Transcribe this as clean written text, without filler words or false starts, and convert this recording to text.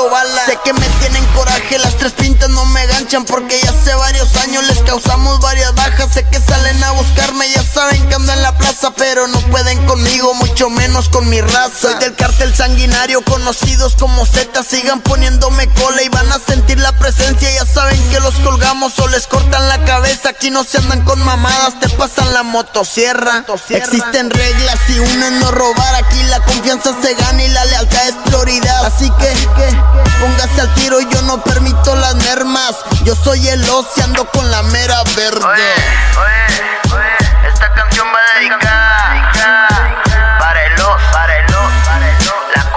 tirando balas. Sé que me tienen coraje, las tres pintas no me ganchan, porque ya hace varios años les causamos varias bajas. Sé que salen a buscarme, ya saben que ando en la plaza, pero no pueden conmigo, mucho menos con mi raza. Soy del cártel sanguinario, conocidos como Z. Sigan poniéndome cola y van a sentir la presencia. Ya saben que los colgamos o les cortan la cabeza. Aquí no se andan con mamadas, te pasan la motosierra. Existen reglas y una es no robar. Aquí la confianza se gana y la lealtad es prioridad. Así que póngase al tiro, yo no permito las mermas. Yo soy el ocio, ando con la mera verde. Oye.